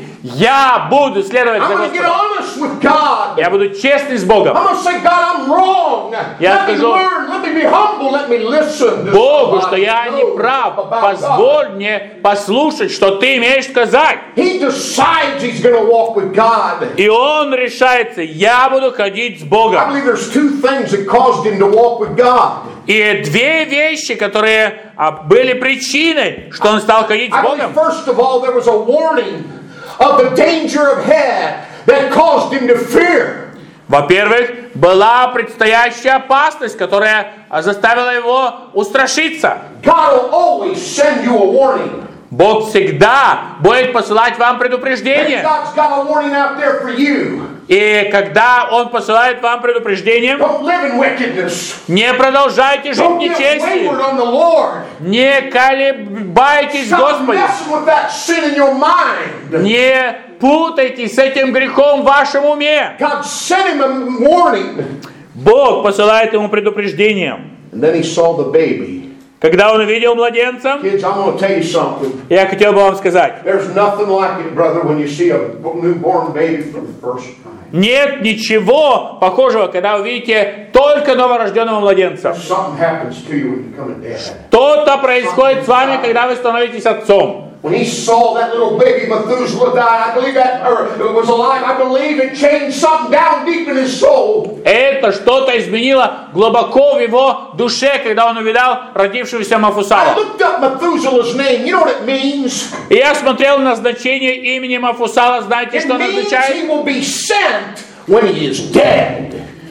я буду следовать за I'm going to get Господом. honest with God. Я буду честный с Богом. I'm going to say, God, I'm wrong. Я Let me скажу learn. Let me be humble. Let me listen. to Богу, somebody что я who не knows прав. about God. Позволь мне послушать, что ты имеешь сказать. He decides he's going to walk with God. И он решается, я буду ходить с I Богом. believe there's two things that caused him to walk with God. И две вещи, которые были причиной, что он стал ходить с I believe, Богом. first of all, there was a warning of the danger of hell that caused him to fear. Во-первых, была предстоящая опасность, которая заставила его устрашиться. God will always send you a warning. Бог всегда будет посылать вам And предупреждение. God's got a warning out there for you. И когда Он посылает вам предупреждение, Don't live in wickedness. не продолжайте жить Don't get нечестием, wayward on the Lord. не колебайтесь в Stop Господе, messing with that sin in your mind. не путайтесь с этим грехом в вашем уме. God sent him a warning. Бог посылает ему предупреждение. And then he saw the baby. Когда он увидел младенца, Kids, I'm going to tell you something. я хотел бы вам сказать, There's nothing like it, brother, when you see a newborn baby for the first time. нет ничего похожего, когда вы видите только новорожденного младенца. Something happens to you when you become a dad. Что-то происходит с вами, когда вы становитесь отцом. When he saw that little baby Methuselah die, I believe that, or it was alive, I believe it changed something down deep in his soul. Это что-то изменило глубоко в его душе, когда он увидал родившегося I Мафусала. looked up Methuselah's name. You know what it means? И я смотрел на значение имени Мафусала. Знаете, It что оно means означает? he will be sent when he is dead.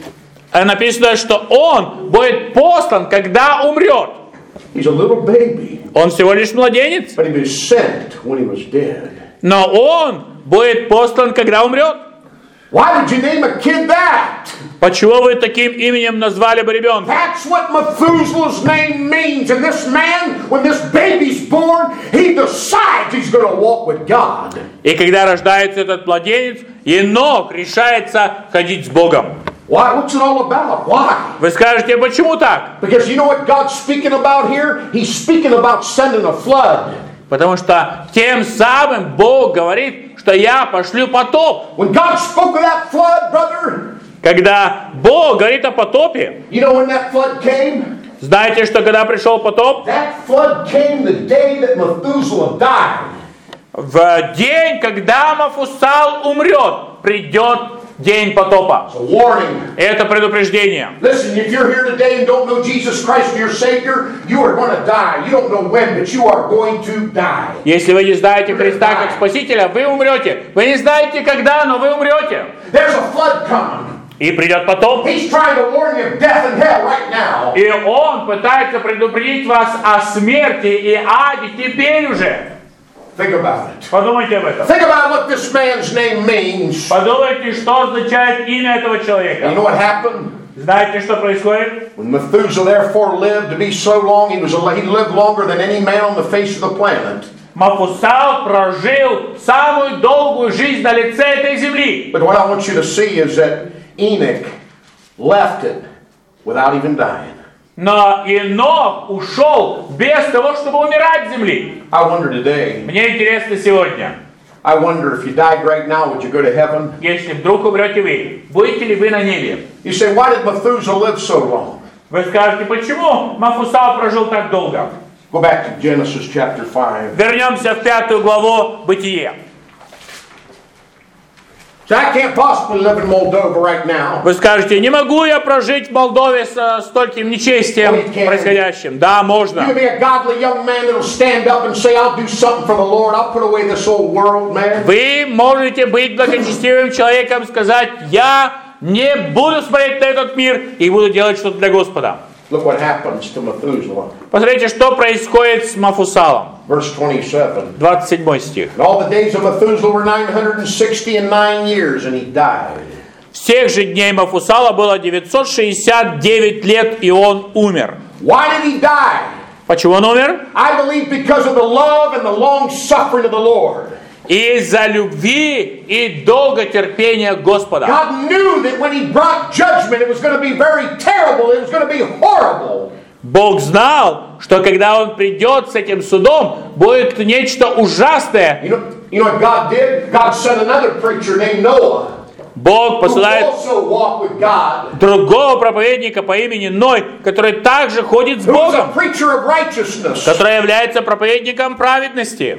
Написано, что он будет послан, когда умрет. He's a little baby, Он всего лишь младенец, but he was sent when he was dead. но он будет послан, когда умрет. Why did you name a kid that? Почему вы таким именем назвали бы ребенка? That's what Methuselah's name means. And this man, when this baby's born, he decides he's going to walk with God. И когда рождается этот младенец, Енох решается ходить с Богом. Why? What's it all about? Why? Вы скажете, почему так? Because you know what God's speaking about here? He's speaking about sending a flood. Потому что тем самым Бог говорит, что я пошлю потоп. When God spoke of that flood, brother, Когда Бог говорит о потопе, you know when that flood came? знаете, что когда пришел потоп? That flood came the day that Methuselah died. В день, когда Мафусал умрет, придет день потопа. It's a warning. Это предупреждение. Listen, if you're here today and don't know Jesus Christ as your Savior, you are going to die. You don't know when, but you are going to die. Если вы не знаете Христа как Спасителя, вы умрете. Вы не знаете когда, но вы умрете. There's a flood coming. И придет потоп. He's trying to warn you of death and hell right now. И Он пытается предупредить вас о смерти и аде теперь уже. Think about it. Подумайте об этом. Think about what this man's name means. Подумайте, что означает имя этого человека. You know what happened? Знаете, что происходит? When Methuselah therefore lived to be so long, he lived longer than any man on the face of the planet. Мафусал прожил самую долгую жизнь на лице этой земли. But what I want you to see is that Enoch left it without even dying. Но Енох ушел без того, чтобы умирать с земли. I wonder today, Мне интересно сегодня, I wonder if you died right now, would you go to heaven? если вдруг умрете вы, будете ли вы на небе? You say, why did Methuselah live so long? Вы скажете, почему Мафусал прожил так долго? Go back to Genesis chapter 5. Вернемся в 5 главу Бытие. So I can't possibly live in Moldova right now. Вы скажете, не могу я прожить в Молдове с стольким нечестием происходящим. Да, You можно. can be a godly young man that'll stand up and say, I'll do something for the Lord. I'll put away this old world, man. Вы можете быть благочестивым человеком, сказать, я не буду смотреть на этот мир и буду делать что-то для Господа. Look what happens to Methuselah. Посмотрите, что происходит с Мафусалом. Verse 27. 27 стих. And all the days of Methuselah were 969 years, and he died. Всех же дней Мафусала было 969 лет, и он умер. Why did he die? Почему он умер? I believe because of the love and the long suffering of the Lord. Из-за любви и долготерпения Господа. God knew that when he brought judgment, it was going to be very terrible. It was going to be horrible. Бог знал, что когда Он придет с этим судом, будет нечто ужасное. You know what God did? God sent another preacher named Noah. Бог посылает другого проповедника по имени Ной, который также ходит с Богом, который является проповедником праведности.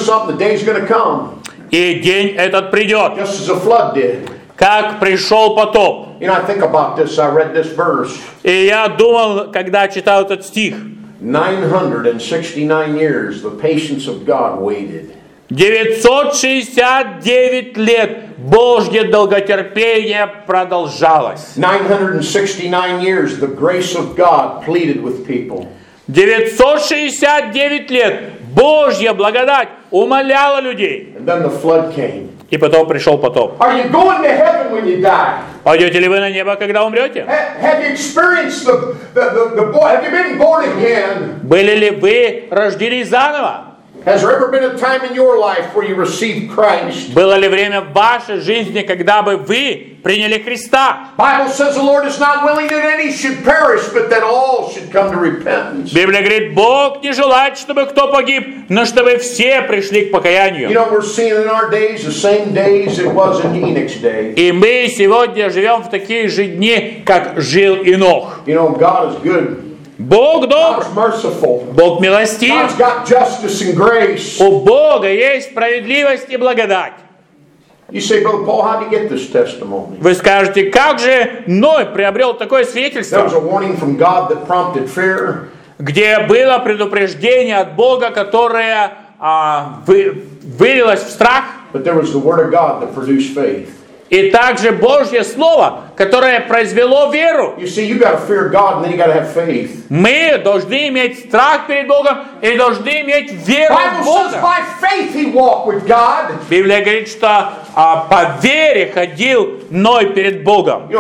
И день этот придет, как пришел потоп. И я думал, когда читал этот стих, 969 years the patience of God waited. 969 лет Божье долготерпение продолжалось. 969 years the grace of God pleaded with people. 969 лет Божья благодать умоляла людей. And then the flood came. И потом пришел потоп. Are you going to heaven when you die? Пойдете ли вы на небо, когда умрете? Have you experienced the have you been born again? Были ли вы рождены заново? Has there ever been a time in your life where you received Christ? Было ли время в вашей жизни, когда бы вы приняли Христа? Bible says the Lord is not willing that any should perish, but that all should come to repentance. Библия говорит, Бог не желает, чтобы кто погиб, но чтобы все пришли к покаянию. You know, we're seeing in our days the same days it was in Enoch's day. И мы сегодня живем в такие же дни, как жил Енох. You know, God is good. Бог добр, Бог милостив, у Бога есть справедливость и благодать. Вы скажете, как же Ной приобрел такое свидетельство, где было предупреждение от Бога, которое вылилось в страх, и также Божье Слово, которое произвело веру. Мы должны иметь страх перед Богом и должны иметь веру в Бога. Библия говорит, что по вере ходил Ной перед Богом.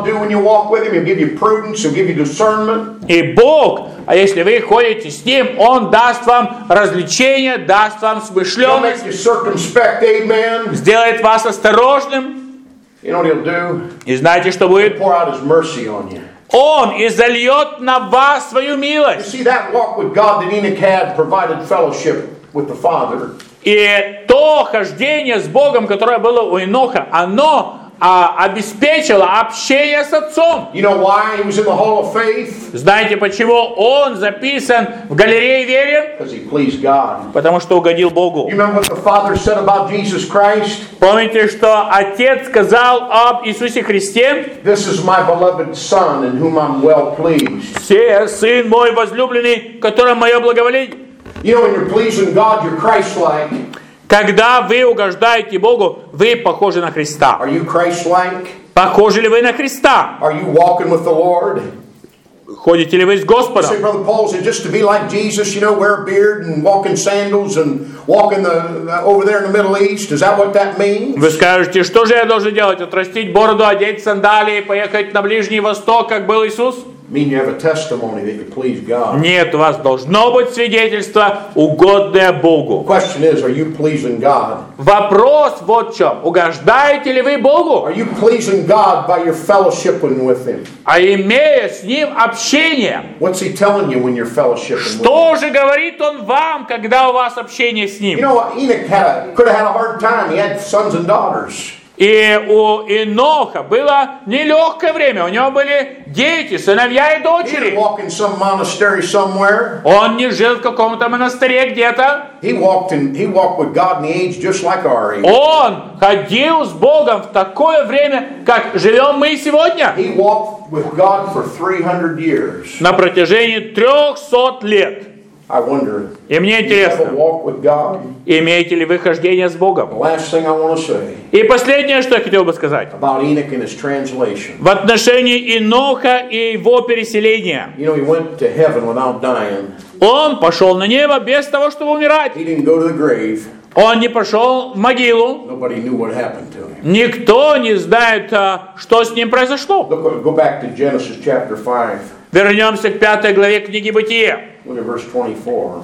И Бог, а если вы ходите с Ним, Он даст вам развлечение, даст вам смышленность, сделает вас осторожным. You know what he'll do? И знаете, что будет? He'll pour out his mercy on you. Он изольет на вас свою милость. You see, that walk with God that Enoch had provided fellowship with the Father. И то хождение с Богом, которое было у Еноха, оно обеспечило общение с Отцом. You know why he was in the Hall of Faith? Знаете, почему он записан в галерее веры? Because he pleased God. Потому что угодил Богу. You remember what the Father said about Jesus Christ? Помните, что Отец сказал об Иисусе Христе? This is my beloved Son, in whom I'm well pleased. Сын мой возлюбленный, в котором мое благоволение. You know, when you're pleasing God, you're Christ-like. Когда вы угождаете Богу, вы похожи на Христа. Are you Christ-like? Похожи ли вы на Христа? Are you walking with the Lord? Ходите ли вы с Господом? You say, Brother Paul said, just to be like Jesus, you know, wear a beard and walk in sandals and walk in over there in the Middle East. Is that what that means? Вы скажете, что же я должен делать? Отрастить бороду, одеть сандалии и поехать на Ближний Восток, как был Иисус? You have a testimony that you please God. Нет, у вас должно быть свидетельство, угодное Богу. Question is, are you pleasing God? Вопрос вот в чем. Угождаете ли вы Богу? Are you pleasing God by your fellowshipping with Him? А имея с Ним общение. What's He telling you when you're fellowshipping with Him? Что же говорит Он вам, когда у вас общение с Ним? You know, Enoch could have had a hard time. He had sons and daughters. И у Иноха было нелегкое время. У него были дети, сыновья и He didn't дочери. walk in some monastery somewhere. Он не жил в каком-то монастыре где-то. He walked with God in the age just like our age. Он ходил с Богом в такое время, как живем мы сегодня. He walked with God for 300 years. На протяжении 300 лет. I wonder, И мне do you have a интересно, walk with God? имеете ли вы хождение с The Богом? last thing I want to say И последнее, что я хотел бы сказать. about Enoch and his translation. В отношении Иноха и его переселения. You know, he went to heaven without dying. Он пошел на небо без того, чтобы умирать. He didn't go to the grave. Он не пошел в могилу. Nobody knew what happened to him. Никто не знает, что с ним произошло. Go back to Genesis chapter 5. Вернемся к 5 главе книги Бытия. Look at verse 24.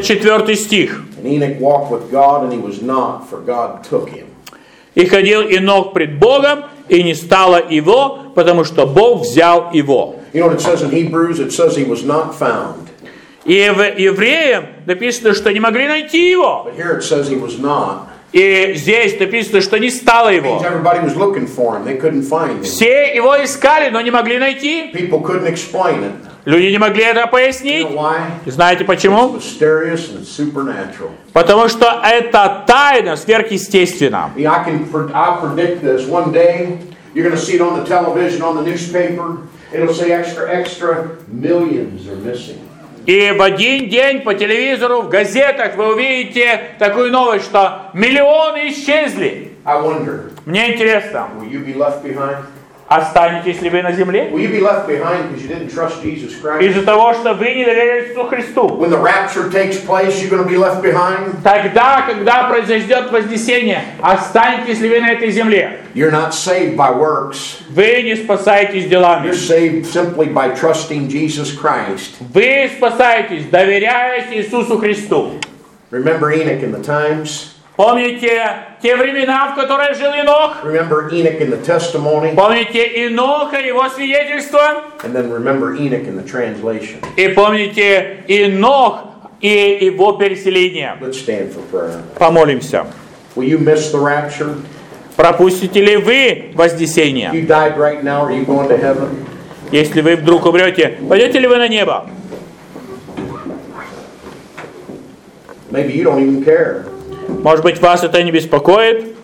24 стих. And Enoch walked with God, and he was not, for God took him. «И ходил Инох пред Богом, и не стало его, потому что Бог взял его». You know what it says in Hebrews? It says he was not found. И в Евреям написано, что не могли найти его. But here it says he was not. И здесь написано, что не стало It его. means everybody was looking for him. They couldn't find him. Все его искали, но не могли найти. People couldn't explain it. Люди не могли это You пояснить. know why? Знаете It's почему? mysterious and it's supernatural. Потому что это тайна сверхъестественна. I'll predict this. One day, you're going to see it on the television, on the newspaper. It'll say extra, millions are missing. И в один день по телевизору, в газетах вы увидите такую новость, что миллионы исчезли. I wonder, Мне интересно, will you be left behind? останетесь ли вы на земле? Will you be left behind because you didn't trust Jesus Christ? Из-за того, что вы не доверились Иисусу Христу. When the rapture takes place, you're going to be left behind? Тогда, когда произойдет вознесение, останетесь ли вы на этой земле? You're not saved by works. Вы не спасаетесь делами. You're saved simply by trusting Jesus Christ. Вы спасаетесь, доверяясь Иисусу Христу. Remember Enoch in the times? Помните те времена, в которые жил Инох? Remember Enoch in the testimony? Помните Иноха, его свидетельство? And then remember Enoch in the translation. И помните Инох и его переселение. Let's stand for prayer. Помолимся. Will you miss the rapture? Пропустите ли вы вознесение? If you died right now, are you going to heaven? Если вы вдруг умрете, пойдете ли вы на небо? Maybe you don't even care. Может быть, вас это не беспокоит?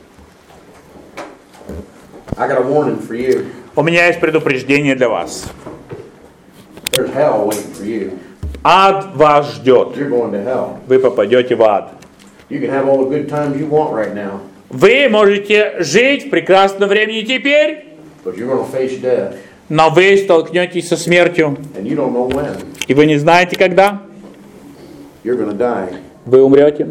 I got a warning for you. У меня есть предупреждение для вас. There's hell waiting for you. Ад вас ждет. You're going to hell. Вы попадете в ад. You can have all the good times you want right now, Вы можете жить в прекрасном времени теперь, but you're going to face death, но вы столкнетесь со смертью, and you don't know when. и вы не знаете, когда You're going to die. вы умрете.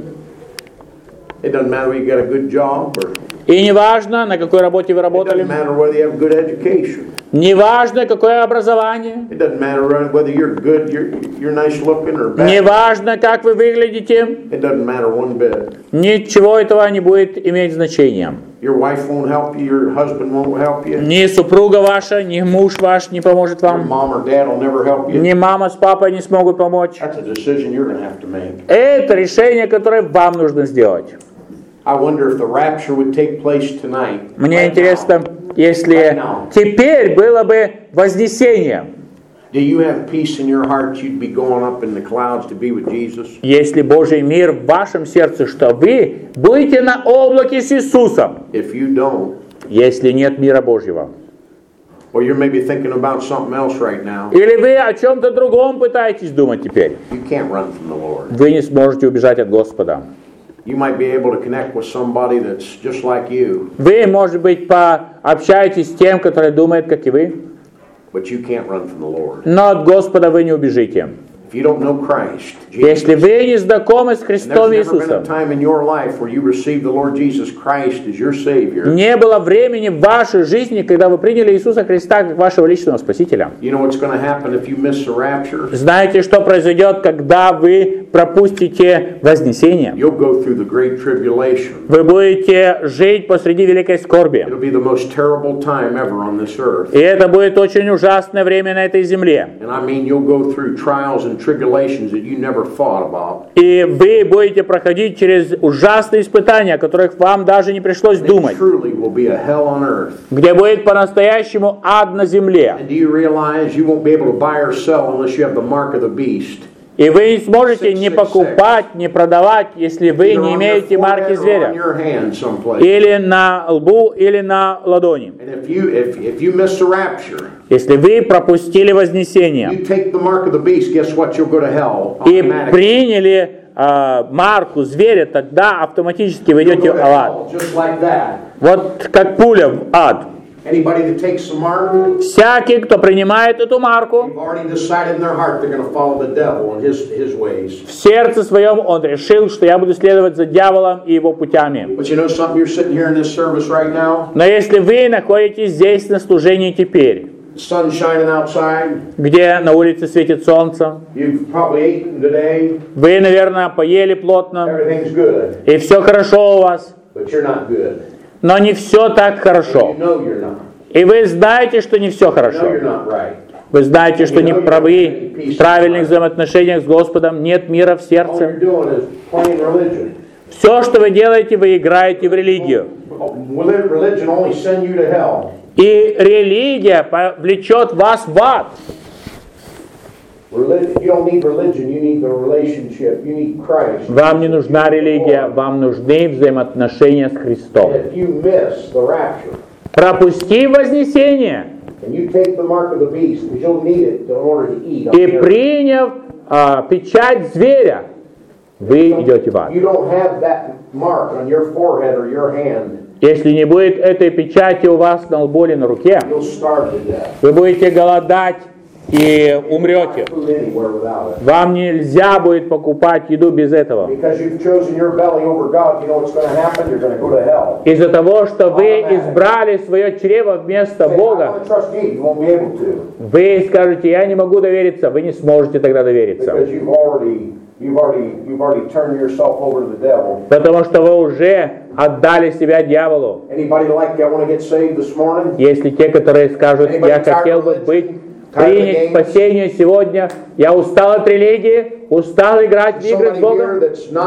It doesn't matter whether you got a good job or И неважно, на какой работе вы it doesn't работали, matter whether you have good education. неважно, какое образование, It doesn't matter whether you're good, you're nice looking or bad. неважно, как вы выглядите, It doesn't matter one bit. ничего этого не будет иметь значения. Your wife won't help you, your husband won't help you, Ни супруга ваша, ни муж ваш не поможет your вам, mom or dad will never help you. ни мама с папой не смогут помочь. That's a decision you're going to have to make. Это решение, которое вам нужно сделать. I wonder if the rapture would take place tonight. Мне right интересно, now. если теперь было бы вознесение, Do you have peace in your heart you'd be going up in the clouds to be with Jesus? если Божий мир в вашем сердце, что вы будете на облаке с Иисусом, If you don't, если нет мира Божьего. or you're maybe thinking about something else right now, Или вы о чем-то другом пытаетесь думать теперь. you can't run from the Lord. Вы не сможете убежать от Господа. You might be able to connect with somebody that's just like you, Вы, может быть, пообщаетесь с тем, который думает, как и вы, but you can't run from the Lord. но от Господа вы не убежите. If you don't know Christ, Если Jesus, вы не знакомы с and Христом there's never been a Иисусом, time in your life where you received the Lord Jesus Christ as your Savior, не было времени в вашей жизни, когда вы приняли Иисуса Христа как вашего личного Спасителя. you know what's going to happen if you miss the rapture? Знаете, что произойдет, когда вы пропустите вознесение? You'll go through the great tribulation. Вы будете жить посреди великой скорби. It'll be the most terrible time ever on this earth. И это будет очень ужасное время на этой земле. And I mean, you'll go through trials and and tribulations that you never thought about. И вы будете проходить через ужасные испытания, о которых вам даже не пришлось думать. It truly will be a hell on earth. Где будет по-настоящему ад на земле. And do you realize you won't be able to buy or sell unless you have the mark of the beast? И вы не сможете ни покупать, ни продавать, если вы не имеете марки зверя. Или на лбу, или на ладони. Если вы пропустили вознесение и приняли марку зверя, тогда автоматически вы идете в ад. Вот как пуля в ад. Всякий, кто принимает эту марку, в сердце своем он решил, что я буду следовать за дьяволом и его путями. Но если вы находитесь здесь на служении теперь, где на улице светит солнце, вы, наверное, поели плотно, и все хорошо у вас, но не все так хорошо. И вы знаете, что не все хорошо. Вы знаете, что не правы в правильных взаимоотношениях с Господом, нет мира в сердце. Все, что вы делаете, вы играете в религию. И религия влечет вас в ад. Вам не нужна религия, вам нужны взаимоотношения с Христом. Пропустив вознесение и приняв печать зверя, вы идете в ад. Если не будет этой печати у вас на лбу или на руке, вы будете голодать и умрете. Вам нельзя будет покупать еду без этого. Из-за того, что вы избрали свое чрево вместо Бога, вы скажете, я не могу довериться, вы не сможете тогда довериться. Потому что вы уже отдали себя дьяволу. Если те, которые скажут, я хотел бы принять спасение сегодня, я устал от религии, устал играть в игры с Богом.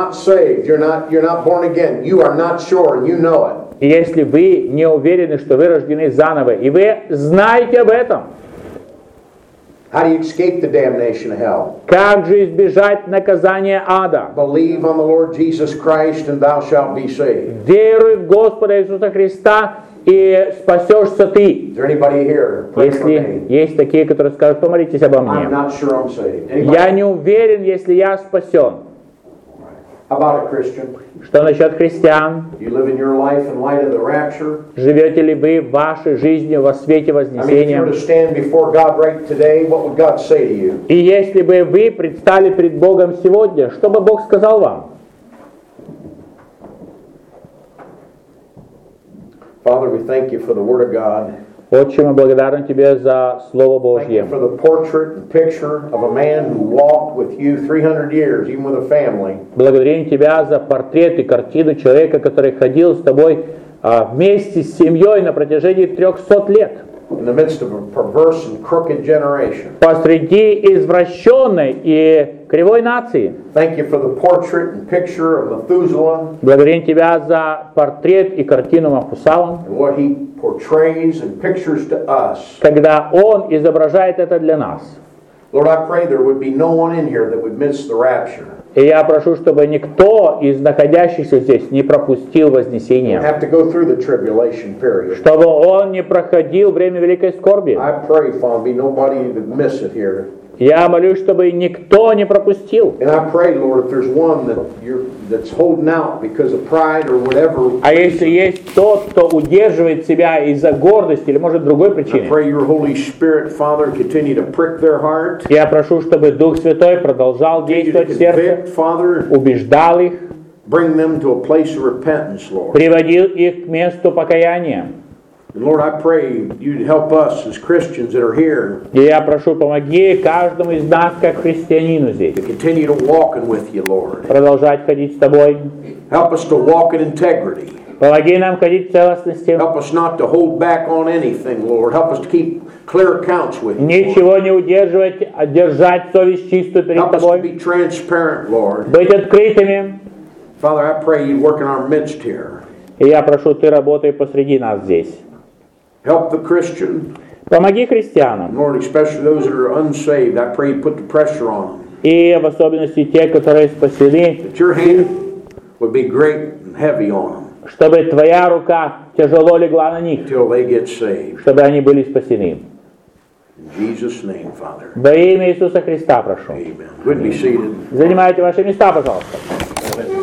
И если вы не уверены, что вы рождены заново, и вы знаете об этом, how do you escape the damnation of hell? Как же избежать наказания ада? Believe on the Lord Jesus Christ and thou shalt be saved. Веруй в Господа Иисуса Христа и спасешься ты. Is there anybody here? Если есть такие, которые скажут, помолитесь обо мне. I'm not sure I'm saved. Я не уверен, если я спасен. How about a Christian? Что насчет христиан? You live in your life in light of the rapture? Живете ли вы вашей жизнью во свете вознесения? I mean, if you were to stand before God right today, what would God say to you? И если бы вы предстали перед Богом сегодня, что бы Бог сказал вам? Father, we thank you for the Word of God. Отче, мы благодарны Тебе за Слово Божье. For the portrait and picture of a man who walked with you 300 years, even with a family. Благодарим Тебя за портрет и картину человека, который ходил с Тобой вместе с семьей на протяжении 300 лет. In the midst of a perverse and crooked generation. Посреди извращенной и кривой нации. Thank you for the portrait and picture of Methuselah. Благодарим Тебя за портрет и картину Мафусала. And what he portrays and pictures to us. Когда он изображает это для нас. Lord, I pray there would be no one in here that would miss the rapture. И я прошу, чтобы никто из находящихся здесь не пропустил вознесение. Have to go through the tribulation period. Чтобы он не проходил время великой скорби. I pray, Father, be nobody that miss it here. Я молюсь, чтобы никто не пропустил. And I pray, Lord, if there's one that's holding out because of pride or whatever. А если есть тот, кто удерживает себя из-за гордости или может другой причины. I pray your Holy Spirit, Father, continue to prick their heart. Я прошу, чтобы Дух Святой продолжал действовать в сердце, убеждал их, bring them to a place of repentance, Lord. Приводил их к месту покаяния. And Lord, I pray you'd help us as Christians that are here. И я прошу, помоги каждому из нас, как христианину здесь. To continue to walk with you, Lord. Продолжать ходить с Тобой. Help us to walk in integrity. Помоги нам ходить в целостности. Help us not to hold back on anything, Lord. Help us to keep clear accounts with you. Ничего не удерживать, а держать совесть чистую перед Help us to тобой. be transparent, Lord. Быть открытыми. Father, I pray you'd work in our midst here. И я прошу, ты работай посреди нас здесь. Help the Christian, Помоги христианам. Lord, especially those that are unsaved. I pray you put the pressure on them. И в особенности те, которые спасены, That your hand would be great and heavy on them чтобы твоя рука тяжело легла на них, until they get saved. чтобы они были спасены. In Jesus' name, Father. Во имя Иисуса Христа прошу. Amen. Good to be seated. Занимайте ваши места, пожалуйста.